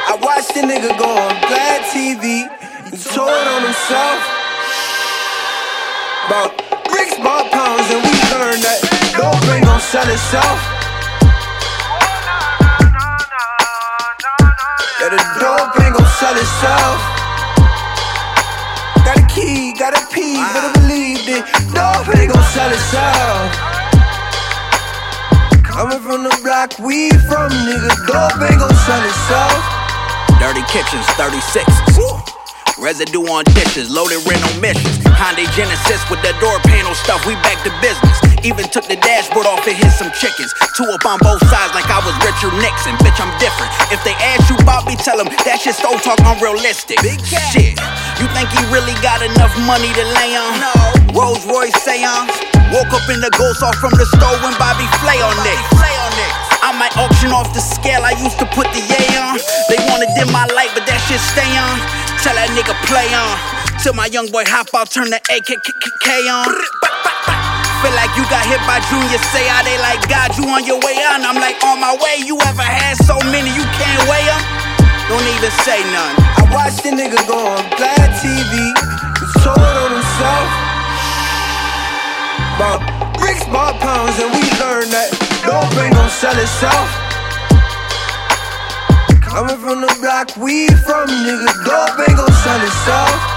I watched the nigga go on Glad TV. He told on himself about bricks, bought pounds, and we learned that dope ain't gon' sell itself. Yeah, the dope ain't gon' sell itself. Got a key, got a P, better believe it. Dope ain't gon' sell itself. Coming from the block we from, nigga, dope ain't gon' sell itself. Dirty kitchens, 36. Residue on dishes, loaded rental missions. Hyundai Genesis with the door panel stuff, we back to business. Even took the dashboard off and hit some chickens. Two up on both sides like I was Richard Nixon. Bitch, I'm different. If they ask you about me, tell them that shit stove talk unrealistic. Big shit, you think he really got enough money to lay on? No. Rolls Royce seance. Woke up in the ghost off from the store when Bobby Flay on this. I might auction off the scale I used to put the yay on. They wanna dim my light, but that shit stay on. Tell that nigga play on. Till my young boy hop out, turn the AKK on. Feel like you got hit by Junior Seau. They like, God, you on your way on. I'm like, on my way. You ever had so many you can't weigh them? Don't even say none. I watched the nigga go on Glad TV. He told on himself about bricks, bought pounds, and we learned that dope ain't gon' sell itself. Coming from the block we from, nigga, dope ain't gon' sell itself.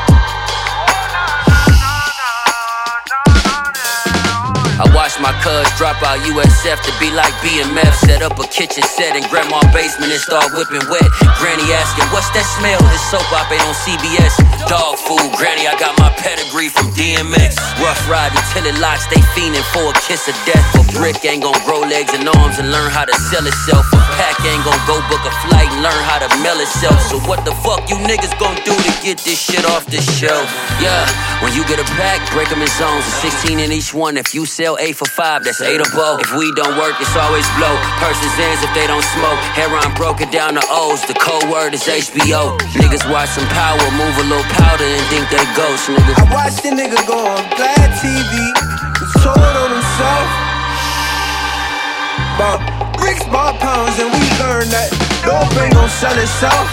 I watched my cuz drop out USF to be like BMF. Set up a kitchen set in grandma's basement and start whipping wet. Granny asking, what's that smell? This soap opera on CBS. Dog food, Granny, I got my pedigree from DMX. Rough riding till it locks, they fiending for a kiss of death. A brick ain't gon' grow legs and arms and learn how to sell itself. A pack ain't gon' go book a flight and learn how to mail itself. So what the fuck you niggas gon' do to get this shit off the shelf? Yeah, when you get a pack, break them in zones. 16 in each one. If you sell 8 for 5, that's 8 a bow. If we don't work, it's always blow. Purses ends if they don't smoke. Heron broke it down to O's. The code word is HBO. Niggas watch some power, move a little powder and think they ghosts, nigga. I watched the nigga go on Glad TV. He told on himself about bricks, bought pounds, and we learned that dope ain't gon' sell itself.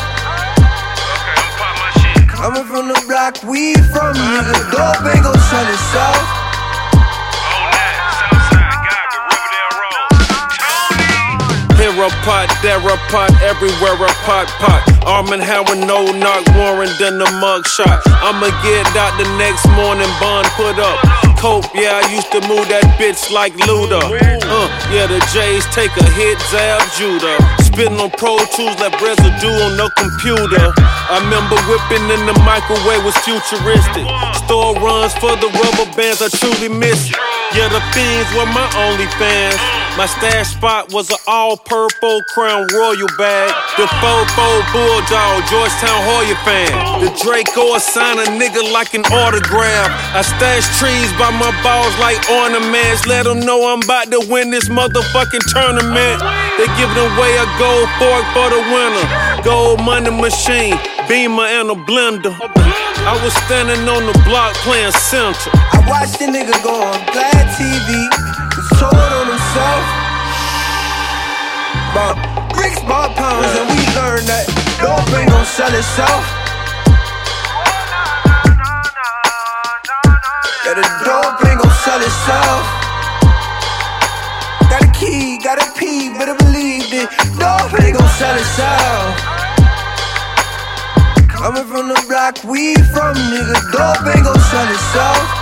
Coming from the block we from, nigga, dope ain't gon' sell itself. Here a pot, there a pot, everywhere a pot. Arm and Hammer, no knock, Warren, then the mug shot. I'ma get out the next morning, bond put up. Cope, yeah, I used to move that bitch like Luda. Yeah, the J's take a hit, Zab Judah. Spitting on Pro Tools like residue on the computer. I remember whipping in the microwave was futuristic. Store runs for the rubber bands, I truly miss it. Yeah, the Fiends were my only fans. My stash spot was an all-purple Crown Royal bag. The 4-4 Bulldog, Georgetown Hoya fan. The Draco assign a nigga like an autograph. I stash trees by my balls like ornaments. Let them know I'm about to win this motherfucking tournament. They giving away a gold fork for the winner. Gold money machine, Beamer and a blender. I was standing on the block playing center. I watched the nigga go on Glad TV. He told on himself about bricks, bought pounds, and we learned that dope ain't gon' sell itself. Yeah, the dope ain't gon' sell itself. Got a key, got a P, better believe it. Dope ain't gon' sell itself. Coming from the block we from, nigga, dope ain't gon' sell itself.